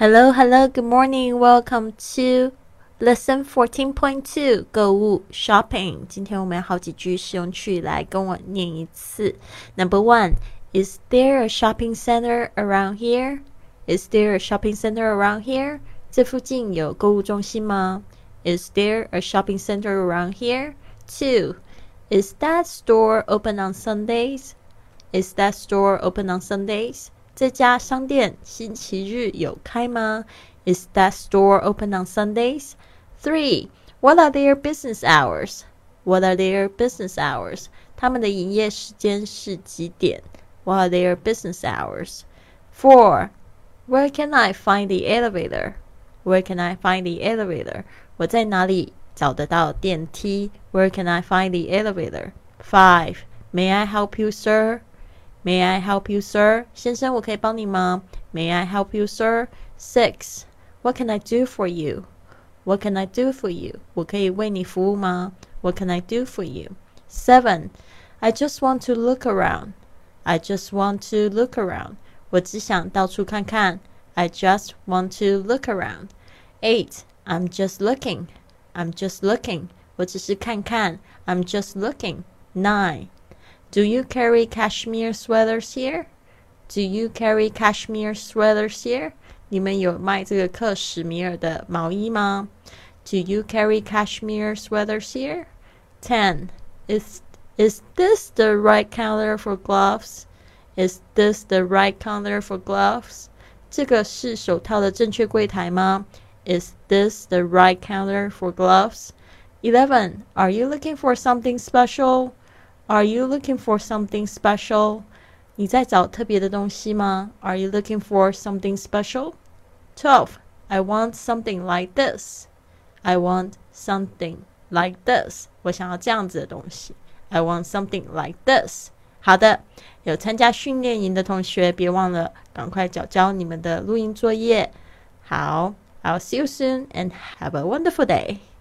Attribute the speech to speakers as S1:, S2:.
S1: Hello, good morning. Welcome to Lesson 14.2 购物 Shopping. 今天我们有好几句实用句来跟我念一次。Number 1, Is there a shopping center around here? Is there a shopping center around here? 这附近有购物中心吗？ Is there a shopping center around here? 2, Is that store open on Sundays? Is that store open on Sundays?这家商店星期日有开吗？ Is that store open on Sundays? 3. What are their business hours? What are their business hours? 他们的营业时间是几点？ What are their business hours? 4. Where can I find the elevator? Where can I find the elevator? 我在哪里找得到电梯？ Where can I find the elevator? 5. May I help you, sir?May I help you, sir? 先生，我可以帮你吗？ May I help you, sir? 6. What can I do for you? What can I do for you? 我可以为你服务吗？ What can I do for you? 7. I just want to look around. I just want to look around. 我只想到处看看。I just want to look around. 8. I'm just looking. I'm just looking. 我只是看看。I'm just looking. 9.Do you carry cashmere sweaters here? Do you carry cashmere sweaters here? 你们有卖这个克什米尔的毛衣吗？ Do you carry cashmere sweaters here? 10. Is this the right counter for gloves? Is this the right counter for gloves? 这个是手套的正确柜台吗？ Is this the right counter for gloves? 11. Are you looking for something special?Are you looking for something special? 你在找特别的东西吗？ Are you looking for something special? 12. I want something like this. I want something like this. 我想要这样子的东西。I want something like this. 好的，有参加训练营的同学，别忘了赶快交你们的录音作业。好，I'll see you soon and have a wonderful day.